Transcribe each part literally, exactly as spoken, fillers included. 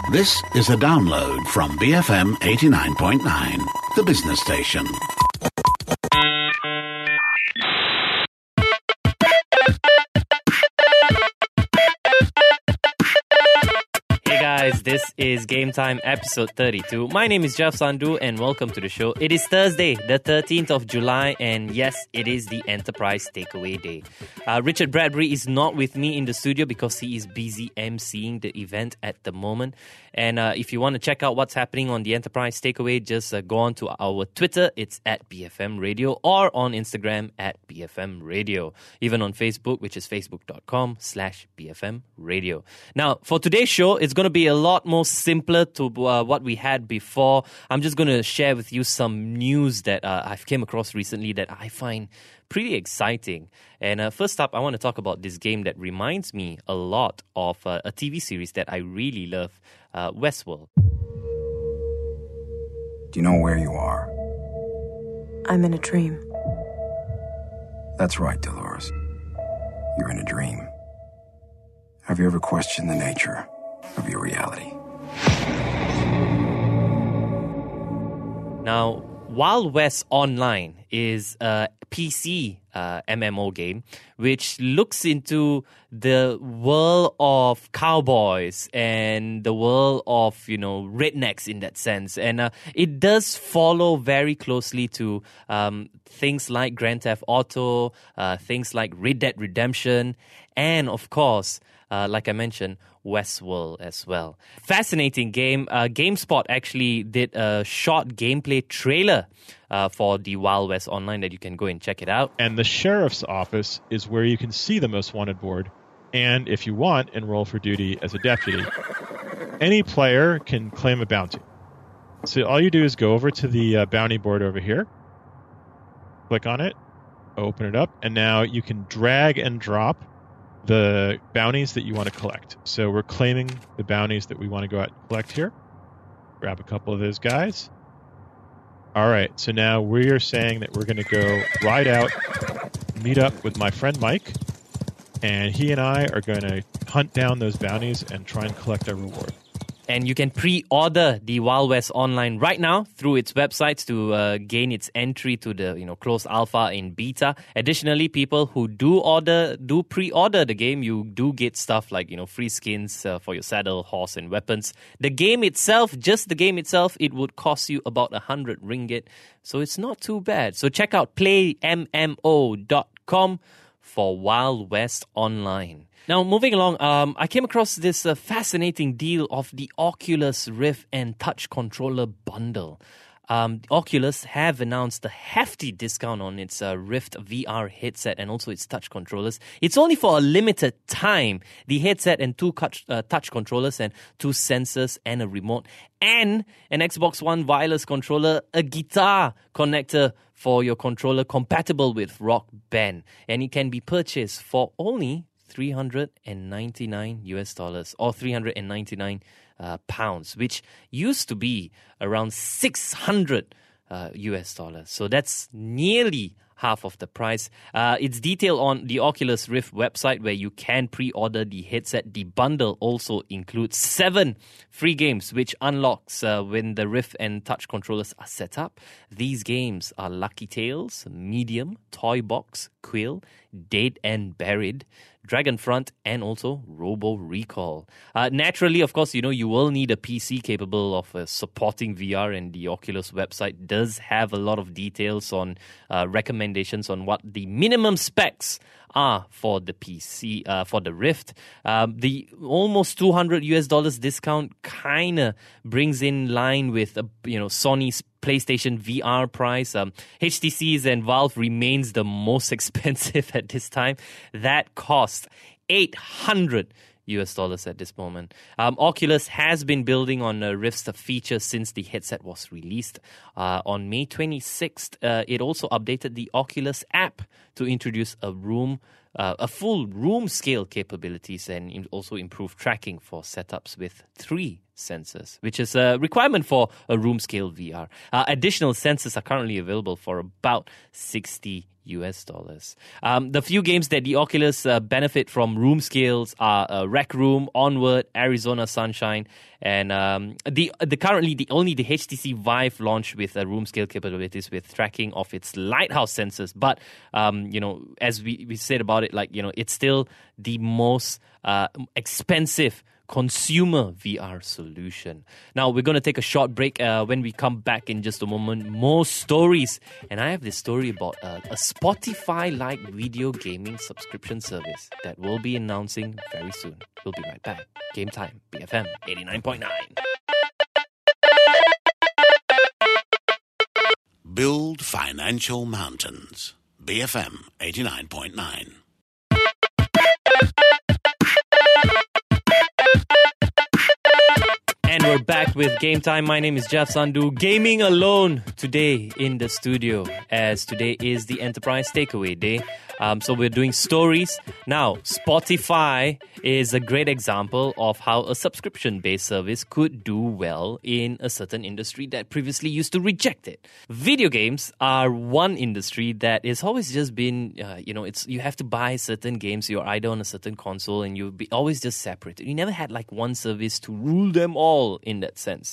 This is a download from B F M eighty-nine point nine, the business station. Guys, this is Game Time episode thirty-two. My name is Jeff Sandhu and welcome to the show. It is Thursday, the thirteenth of July, and yes, it is the Enterprise Takeaway Day. Uh, Richard Bradbury is not with me in the studio because he is busy emceeing the event at the moment. And uh, if you want to check out what's happening on the Enterprise Takeaway, just uh, go on to our Twitter. It's at B F M Radio, or on Instagram at B F M Radio. Even on Facebook, which is facebook.com slash BFM Radio. Now, for today's show, it's going to be a lot more simpler to uh, what we had before. I'm just going to share with you some news that uh, I've came across recently that I find pretty exciting. And uh, first up, I want to talk about this game that reminds me a lot of uh, a T V series that I really love, uh, Westworld. Do you know where you are? I'm in a dream. That's right, Dolores. You're in a dream. Have you ever questioned the nature of your reality? Now, Wild West Online is a P C uh, M M O game which looks into the world of cowboys and the world of, you know, rednecks in that sense. And uh, it does follow very closely to um, things like Grand Theft Auto, uh, things like Red Dead Redemption, and of course, Uh, like I mentioned, Westworld as well. Fascinating game. Uh, GameSpot actually did a short gameplay trailer uh, for the Wild West Online that you can go and check it out. And the sheriff's office is where you can see the most wanted board. And if you want, enroll for duty as a deputy. Any player can claim a bounty. So all you do is go over to the uh, bounty board over here. Click on it. Open it up. And now you can drag and drop the bounties that you want to collect. So we're claiming the bounties that we want to go out and collect here. Grab a couple of those guys. All right, so now we are saying that we're going to go ride out, meet up with my friend Mike, and he and I are going to hunt down those bounties and try and collect our reward. And you can pre-order the Wild West Online right now through its websites to uh, gain its entry to the, you know, closed alpha in beta. Additionally, people who do order, do pre-order the game, you do get stuff like, you know, free skins uh, for your saddle, horse, and weapons. The game itself, just the game itself, it would cost you about a hundred ringgit, so it's not too bad. So check out play m m o dot com for Wild West Online. Now, moving along, um, I came across this uh, fascinating deal of the Oculus Rift and Touch Controller bundle. Um, Oculus have announced a hefty discount on its uh, Rift V R headset and also its touch controllers. It's only for a limited time. The headset and two touch, uh, touch controllers and two sensors and a remote and an Xbox One wireless controller, a guitar connector for your controller compatible with Rock Band. And it can be purchased for only three hundred ninety-nine US dollars or three hundred ninety-nine uh, pounds, which used to be around six hundred uh, US dollars. So that's nearly half of the price. Uh, it's detailed on the Oculus Rift website where you can pre-order the headset. The bundle also includes seven free games, which unlocks uh, when the Rift and Touch controllers are set up. These games are Lucky Tales, Medium, Toy Box, Quill, Dead and Buried, Dragonfront, and also Robo Recall. Uh, naturally, of course, you know, you will need a P C capable of uh, supporting V R, and the Oculus website does have a lot of details on uh, recommendations on what the minimum specs are for the P C, uh, for the Rift. Um, the almost two hundred US dollars discount kind of brings in line with, uh, you know, Sony's PlayStation V R price. Um, H T C's and Valve remains the most expensive at this time. That cost eight hundred US dollars at this moment. Um, Oculus has been building on uh, Rift's features since the headset was released. Uh, on May twenty-sixth, uh, it also updated the Oculus app to introduce a room, uh, a full room scale capabilities and also improve tracking for setups with three sensors, which is a requirement for a room-scale V R. Uh, additional sensors are currently available for about sixty U S dollars. Um, the few games that the Oculus uh, benefit from room scales are uh, Rec Room, Onward, Arizona Sunshine, and um, the the currently the only the H T C Vive launched with uh, room scale capabilities with tracking of its lighthouse sensors. But um, you know, as we, we said about it, like you know, it's still the most uh, expensive consumer V R solution. Now, we're going to take a short break. Uh, when we come back in just a moment, more stories. And I have this story about uh, a Spotify-like video gaming subscription service that we'll be announcing very soon. We'll be right back. Game Time, B F M eighty-nine point nine. Build financial mountains. B F M eighty-nine point nine. And we're back with Game Time. My name is Jeff Sandhu, gaming alone today in the studio, as today is the Enterprise Takeaway Day. Um, so we're doing stories. Now, Spotify is a great example of how a subscription-based service could do well in a certain industry that previously used to reject it. Video games are one industry that has always just been, uh, you know, it's you have to buy certain games. You're either on a certain console and you'll be always just separated. You never had like one service to rule them all in that sense.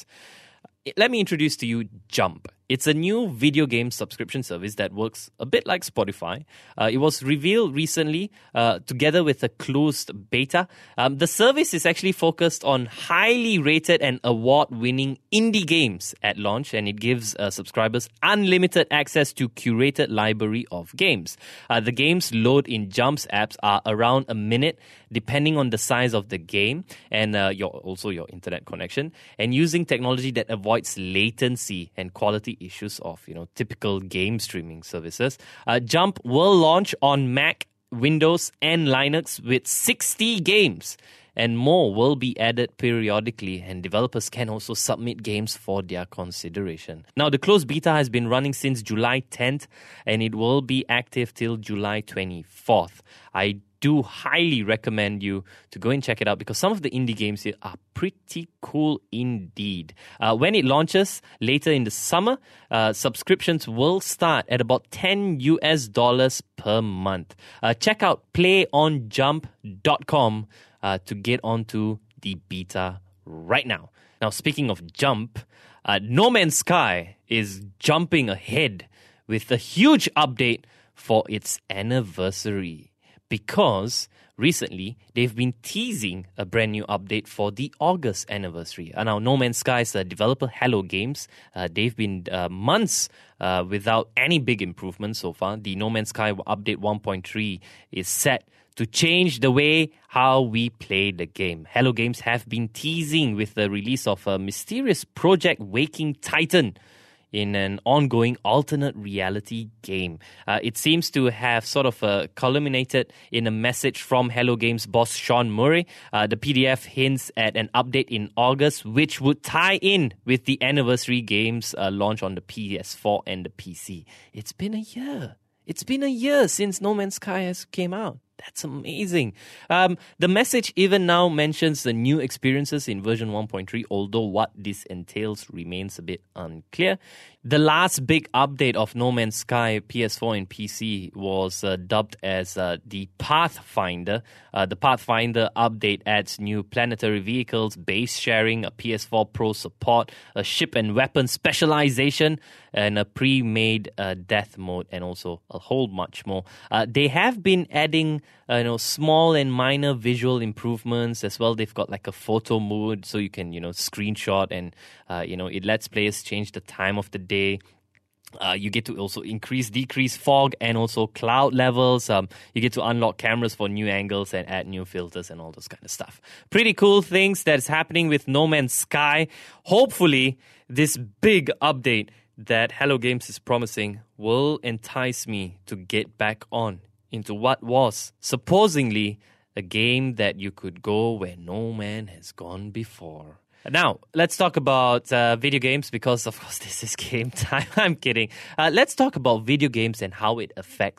Let me introduce to you Jump. It's a new video game subscription service that works a bit like Spotify. Uh, it was revealed recently uh, together with a closed beta. Um, the service is actually focused on highly rated and award-winning indie games at launch, and it gives uh, subscribers unlimited access to curated library of games. Uh, the games load in Jump's apps are around a minute, depending on the size of the game and uh, your also your internet connection, and using technology that avoids latency and quality issues of, you know, typical game streaming services. Uh, Jump will launch on Mac, Windows, and Linux with sixty games, and more will be added periodically, and developers can also submit games for their consideration. Now, the closed beta has been running since July tenth, and it will be active till July twenty-fourth. I do highly recommend you to go and check it out because some of the indie games here are pretty cool indeed. Uh, when it launches later in the summer, uh, subscriptions will start at about ten U S dollars per month. Uh, check out play on jump dot com uh, to get onto the beta right now. Now, speaking of Jump, uh, No Man's Sky is jumping ahead with a huge update for its anniversary, because recently they've been teasing a brand new update for the August anniversary. Uh, now, No Man's Sky's uh, developer Hello Games, uh, they've been uh, months uh, without any big improvements so far. The No Man's Sky update one point three is set to change the way how we play the game. Hello Games have been teasing with the release of a mysterious Project Waking Titan in an ongoing alternate reality game. Uh, it seems to have sort of uh, culminated in a message from Hello Games boss Sean Murray. Uh, the P D F hints at an update in August, which would tie in with the anniversary game's uh, launch on the P S four and the P C. It's been a year. It's been a year since No Man's Sky has came out. That's amazing. Um, the message even now mentions the new experiences in version one point three, although what this entails remains a bit unclear. The last big update of No Man's Sky P S four and P C was uh, dubbed as uh, the Pathfinder. Uh, the Pathfinder update adds new planetary vehicles, base sharing, a P S four Pro support, a ship and weapon specialization, and a pre-made uh, death mode, and also a whole much more. Uh, they have been adding uh, you know, small and minor visual improvements as well. They've got like a photo mode, so you can, you know, screenshot, and uh, you know, it lets players change the time of the day. Uh, you get to also increase, decrease fog and also cloud levels. Um, you get to unlock cameras for new angles and add new filters and all those kind of stuff. Pretty cool things that's happening with No Man's Sky. Hopefully, this big update that Hello Games is promising will entice me to get back on into what was supposedly a game that you could go where no man has gone before. Now, let's talk about uh, video games because, of course, this is game time. I'm kidding. Uh, let's talk about video games and how it affects the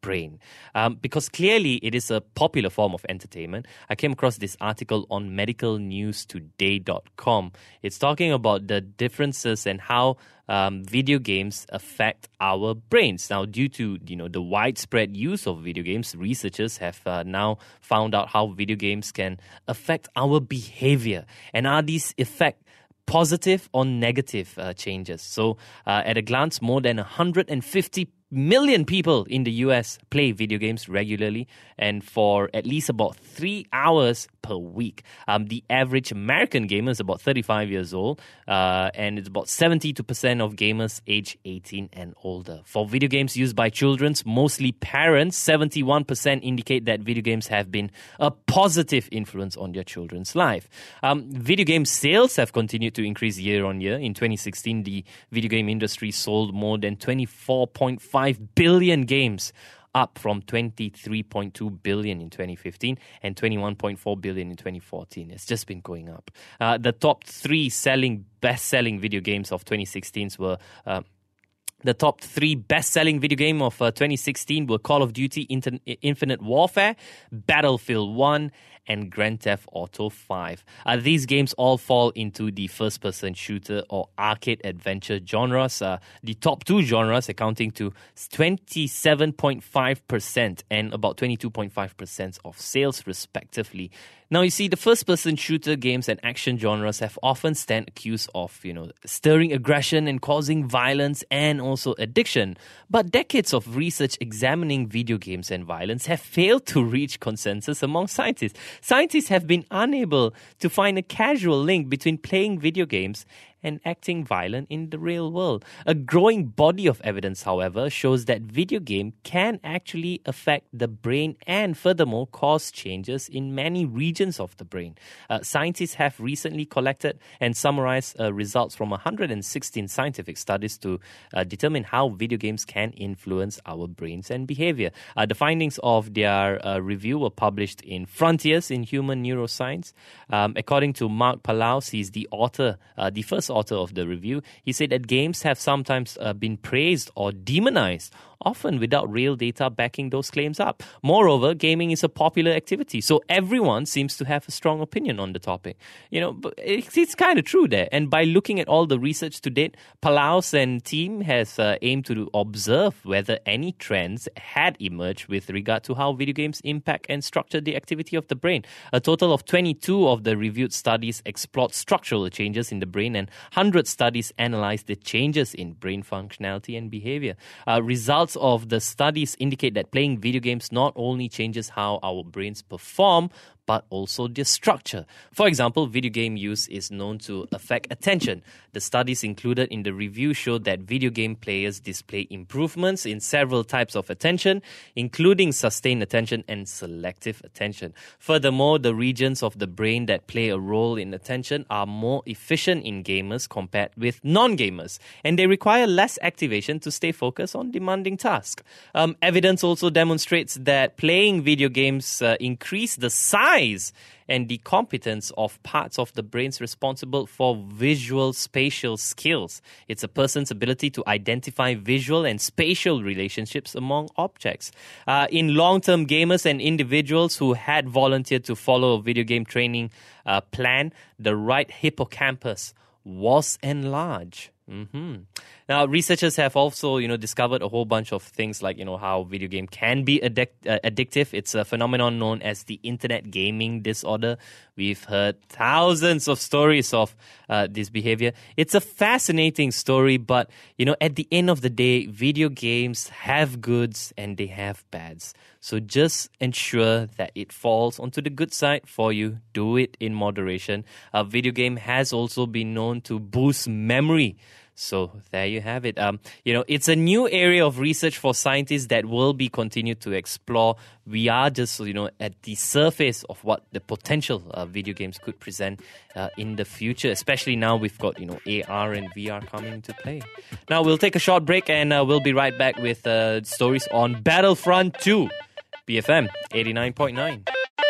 brain. Um, because clearly it is a popular form of entertainment. I came across this article on medical news today dot com. It's talking about the differences and how um, video games affect our brains. Now, due to you know the widespread use of video games, researchers have uh, now found out how video games can affect our behavior. And are these effects positive or negative uh, changes? So, uh, at a glance, more than one hundred fifty million people in the U S play video games regularly and for at least about three hours per week. Um, the average American gamer is about thirty-five years old, uh, and it's about seventy-two percent of gamers age eighteen and older. For video games used by children, mostly parents, seventy-one percent indicate that video games have been a positive influence on their children's life. Um, video game sales have continued to increase year on year. In twenty sixteen, the video game industry sold more than twenty-four point five billion games, up from twenty-three point two billion in twenty fifteen and twenty-one point four billion in twenty fourteen. It's just been going up. Uh, the top three selling, best-selling video games of twenty sixteen were... Uh, The top three best-selling video game of uh, twenty sixteen were Call of Duty Inter- Infinite Warfare, Battlefield one, and Grand Theft Auto five. Uh, these games all fall into the first-person shooter or arcade adventure genres. Uh, the top two genres accounting to twenty-seven point five percent and about twenty-two point five percent of sales, respectively. Now, you see, the first-person shooter games and action genres have often stand accused of, you know, stirring aggression and causing violence and also addiction. But decades of research examining video games and violence have failed to reach consensus among scientists. Scientists have been unable to find a causal link between playing video games and acting violent in the real world. A growing body of evidence, however, shows that video game can actually affect the brain and furthermore cause changes in many regions of the brain. Uh, scientists have recently collected and summarized uh, results from one hundred sixteen scientific studies to uh, determine how video games can influence our brains and behavior. Uh, the findings of their uh, review were published in Frontiers in Human Neuroscience. Um, according to Mark Palaus, he's the author, uh, the first author of the review. He said that games have sometimes uh, been praised or demonized, often without real data backing those claims up. Moreover, gaming is a popular activity, so everyone seems to have a strong opinion on the topic. You know, but it's, it's kind of true there. And by looking at all the research to date, Palaus and team has uh, aimed to observe whether any trends had emerged with regard to how video games impact and structure the activity of the brain. A total of twenty-two of the reviewed studies explored structural changes in the brain, and one hundred studies analyzed the changes in brain functionality and behavior. Uh, results of the studies indicate that playing video games not only changes how our brains perform, but also their structure. For example, video game use is known to affect attention. The studies included in the review showed that video game players display improvements in several types of attention, including sustained attention and selective attention. Furthermore, the regions of the brain that play a role in attention are more efficient in gamers compared with non-gamers, and they require less activation to stay focused on demanding tasks. Um, evidence also demonstrates that playing video games uh, increase the size and the competence of parts of the brains responsible for visual spatial skills. It's a person's ability to identify visual and spatial relationships among objects. Uh, in long-term gamers and individuals who had volunteered to follow a video game training uh, plan, the right hippocampus was enlarged. Mm-hmm. Now, researchers have also, you know, discovered a whole bunch of things like, you know, how video game can be addic- uh, addictive. It's a phenomenon known as the internet gaming disorder. We've heard thousands of stories of uh, this behavior. It's a fascinating story, but, you know, at the end of the day, video games have goods and they have bads. So just ensure that it falls onto the good side for you. Do it in moderation. A video game has also been known to boost memory. So there you have it. Um, you know, it's a new area of research for scientists that will be continued to explore. We are just, you know, at the surface of what the potential uh, video games could present uh, in the future, especially now we've got, you know, A R and V R coming into play. Now we'll take a short break and uh, we'll be right back with uh, stories on Battlefront two. B F M eighty-nine point nine.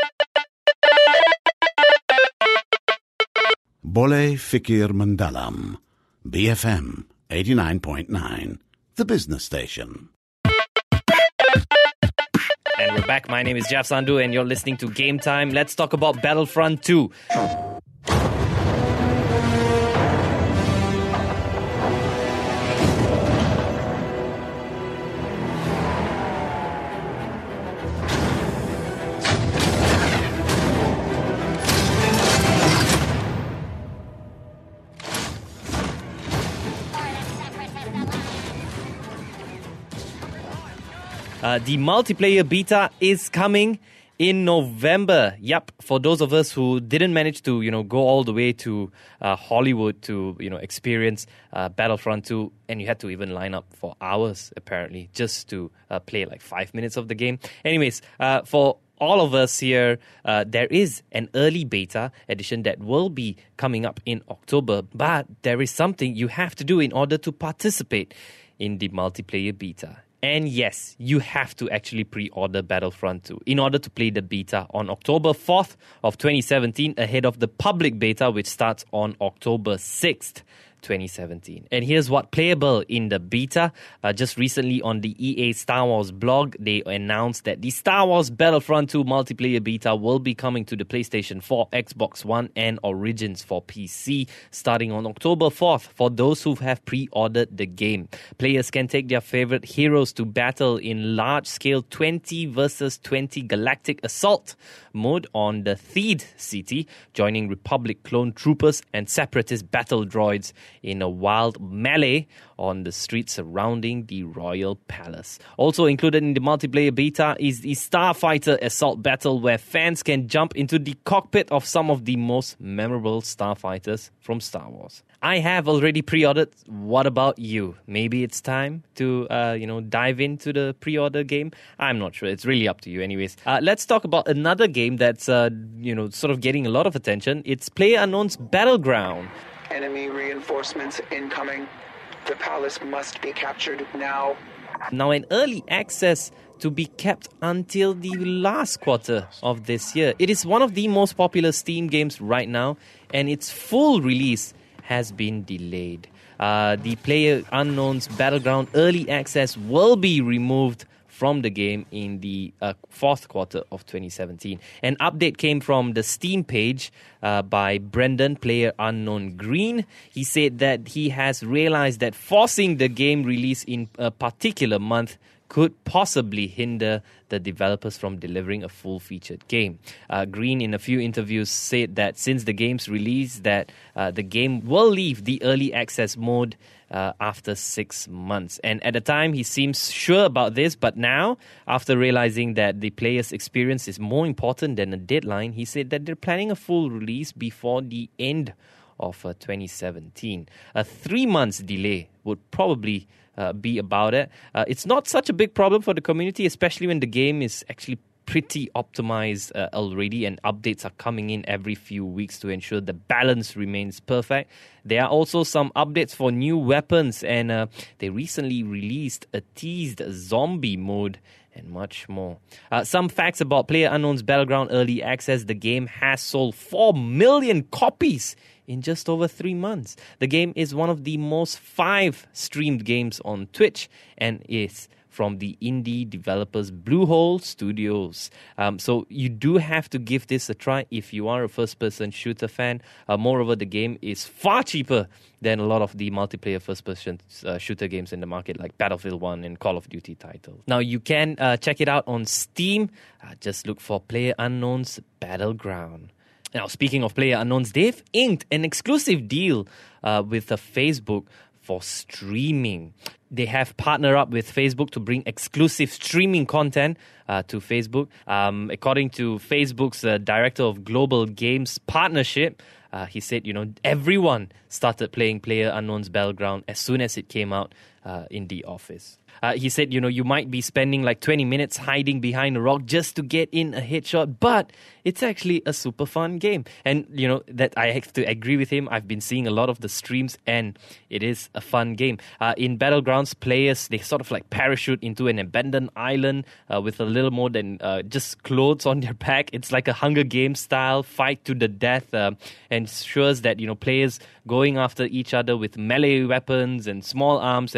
Boleh Fikir Mendalam. B F M eighty-nine point nine, the business station. And we're back. My name is Jeff Sandhu and you're listening to Game Time. Let's talk about Battlefront two. Uh, the multiplayer beta is coming in November. Yep, for those of us who didn't manage to, you know, go all the way to uh, Hollywood to, you know, experience uh, Battlefront two, and you had to even line up for hours, apparently, just to uh, play like five minutes of the game. Anyways, uh, for all of us here, uh, there is an early beta edition that will be coming up in October, but there is something you have to do in order to participate in the multiplayer beta. And yes, you have to actually pre-order Battlefront two in order to play the beta on October fourth of twenty seventeen ahead of the public beta, which starts on October sixth. twenty seventeen. And here's what playable in the beta. Uh, just recently on the E A Star Wars blog, they announced that the Star Wars Battlefront two multiplayer beta will be coming to the PlayStation four, Xbox One, and Origins for P C starting on October fourth for those who have pre-ordered the game. Players can take their favorite heroes to battle in large-scale twenty versus twenty galactic assault mode on the Theed city, joining Republic clone troopers and separatist battle droids in a wild melee on the streets surrounding the Royal Palace. Also included in the multiplayer beta is the Starfighter Assault Battle, where fans can jump into the cockpit of some of the most memorable starfighters from Star Wars. I have already pre-ordered. What about you? Maybe it's time to, uh, you know, dive into the pre-order game. I'm not sure. It's really up to you. Anyways, uh, let's talk about another game that's, uh, you know, sort of getting a lot of attention. It's PlayerUnknown's Battleground. Enemy reinforcements incoming. The palace must be captured now. Now, an early access to be kept until the last quarter of this year. It is one of the most popular Steam games right now, and its full release has been delayed. Uh, the PlayerUnknown's Battleground early access will be removed from the game in the uh, fourth quarter of twenty seventeen. An update came from the Steam page uh, by Brendan, PlayerUnknown Green. He said that he has realized that forcing the game release in a particular month could possibly hinder the developers from delivering a full-featured game. Uh, Green, in a few interviews, said that since the game's release, that uh, the game will leave the early access mode uh, after six months. And at the time, he seems sure about this, but now, after realizing that the player's experience is more important than a deadline, he said that they're planning a full release before the end of uh, twenty seventeen. A three months delay would probably Uh, be about it. Uh, it's not such a big problem for the community, especially when the game is actually pretty optimized uh, already, and updates are coming in every few weeks to ensure the balance remains perfect. There are also some updates for new weapons, and uh, they recently released a teased zombie mode and much more. Uh, some facts about PlayerUnknown's Battleground Early Access. The game has sold four million copies in just over three months. The game is one of the most five streamed games on Twitch and is from the indie developers Bluehole Studios. Um, so you do have to give this a try if you are a first-person shooter fan. Uh, moreover, the game is far cheaper than a lot of the multiplayer first-person uh, shooter games in the market, like Battlefield one and Call of Duty titles. Now, you can uh, check it out on Steam. Uh, just look for PlayerUnknown's Battleground. Now, speaking of PlayerUnknown's, they've inked an exclusive deal uh, with uh, Facebook for streaming. They have partnered up with Facebook to bring exclusive streaming content uh, to Facebook. Um, according to Facebook's uh, Director of Global Games Partnership, uh, he said, you know, everyone started playing PlayerUnknown's Battleground as soon as it came out uh, in the office. Uh, he said, you know, you might be spending like twenty minutes hiding behind a rock just to get in a headshot, but it's actually a super fun game. And, you know, that I have to agree with him. I've been seeing a lot of the streams, and it is a fun game. Uh, in Battlegrounds, players, they sort of like parachute into an abandoned island uh, with a little more than uh, just clothes on their back. It's like a Hunger Games style fight to the death, uh, and ensures that, you know, players going after each other with melee weapons and small arms. And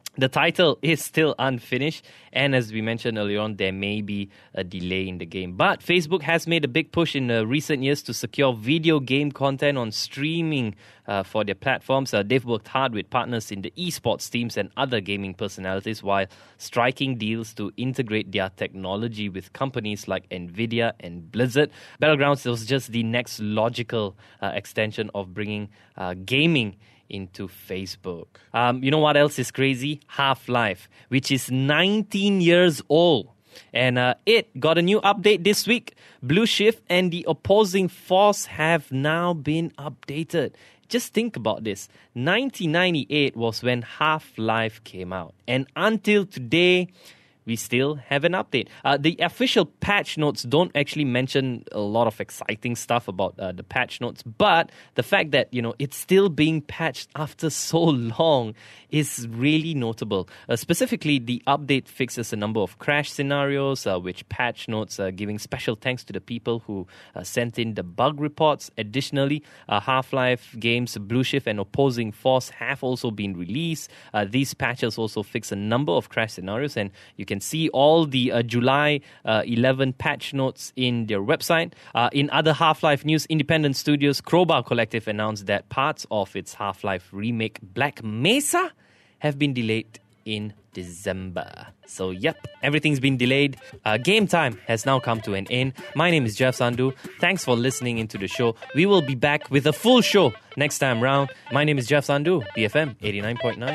The title is still unfinished, and as we mentioned earlier on, there may be a delay in the game. But Facebook has made a big push in uh, recent years to secure video game content on streaming uh, for their platforms. Uh, they've worked hard with partners in the esports teams and other gaming personalities while striking deals to integrate their technology with companies like Nvidia and Blizzard. Battlegrounds was just the next logical uh, extension of bringing uh, gaming into Facebook. Um, you know what else is crazy? Half-Life, which is nineteen years old. And uh, it got a new update this week. Blue Shift and the opposing force have now been updated. Just think about this. nineteen ninety-eight was when Half-Life came out. And until today, we still have an update. Uh, the official patch notes don't actually mention a lot of exciting stuff about uh, the patch notes, but the fact that, you know, it's still being patched after so long is really notable. Uh, specifically, the update fixes a number of crash scenarios, uh, which patch notes uh, giving special thanks to the people who uh, sent in the bug reports. Additionally, uh, Half-Life games Blue Shift and Opposing Force have also been released. Uh, these patches also fix a number of crash scenarios, and you can see all the uh, July uh, eleventh patch notes in their website. Uh, in other Half-Life news, independent studios Crowbar Collective announced that parts of its Half-Life remake Black Mesa have been delayed in December. So, yep, everything's been delayed. Uh, game time has now come to an end. My name is Jeff Sandhu. Thanks for listening into the show. We will be back with a full show next time round. My name is Jeff Sandhu, B F M eighty-nine point nine.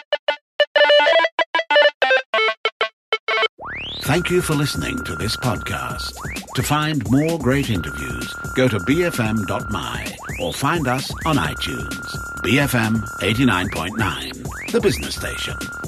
Thank you for listening to this podcast. To find more great interviews, go to b f m dot m y or find us on iTunes. B F M eighty-nine point nine, the business station.